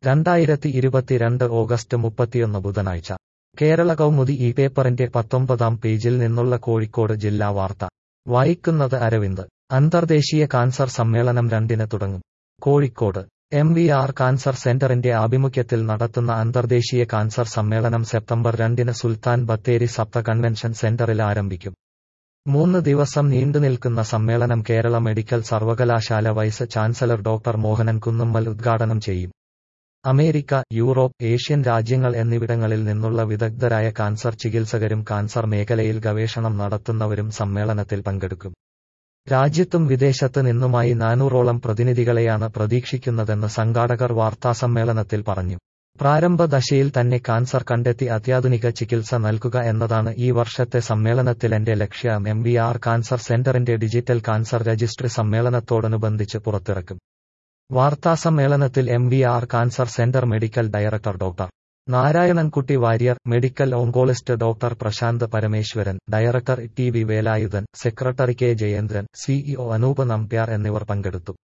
2022 August 31 ബുധനാഴ്ച കേരള കൗമുദി ഈ പേപ്പറിന്റെ 19-ാം പേജിൽ നിന്നുള്ള കോഴിക്കോട് ജില്ലാ വാർത്ത വായിക്കുന്നത് അരവിന്ദ്. അന്തർദേശീയ കാൻസർ സമ്മേളനം 2-ന് തുടങ്ങും. കോഴിക്കോട് MVR കാൻസർ സെന്ററിന്റെ ആഭിമുഖ്യത്തിൽ നടത്തുന്ന അന്തർദേശീയ കാൻസർ സമ്മേളനം സെപ്റ്റംബർ 2-ന് സുൽത്താൻ ബത്തേരി സപ്ത കൺവെൻഷൻ സെന്ററിൽ ആരംഭിക്കും. 3 ദിവസം നീണ്ടുനിൽക്കുന്ന സമ്മേളനം കേരള മെഡിക്കൽ സർവകലാശാല vice chancellor doctor Mohanan Kunnummal ഉദ്ഘാടനം ചെയ്യും. അമേരിക്ക, യൂറോപ്പ്, ഏഷ്യൻ രാജ്യങ്ങൾ എന്നിവിടങ്ങളിൽ നിന്നുള്ള വിദഗ്ധരായ കാൻസർ ചികിത്സകരും കാൻസർ മേഖലയിൽ ഗവേഷണം നടത്തുന്നവരും സമ്മേളനത്തിൽ പങ്കെടുക്കും. രാജ്യത്തും വിദേശത്ത് നിന്നുമായി 400ഓളം പ്രതിനിധികളെയാണ് പ്രതീക്ഷിക്കുന്നതെന്ന് സംഘാടകർ വാർത്താസമ്മേളനത്തിൽ പറഞ്ഞു. പ്രാരംഭ ദശയിൽ തന്നെ കാൻസർ കണ്ടെത്തി അത്യാധുനിക ചികിത്സ നൽകുക എന്നതാണ് ഈ വർഷത്തെ സമ്മേളനത്തിലെന്റെ ലക്ഷ്യം. MVR കാൻസർ സെന്ററിന്റെ ഡിജിറ്റൽ കാൻസർ രജിസ്ട്രി സമ്മേളനത്തോടനുബന്ധിച്ച് പുറത്തിറക്കും. വാർത്താസമ്മേളനത്തിൽ MVR cancer centre medical director doctor Narayanankutty Warrier, medical oncologist doctor Prashanth Parameswaran, director TV Velayudhan, secretary K Jayendran, CEO Anoop Nambiar എന്നിവർ പങ്കെടുത്തു.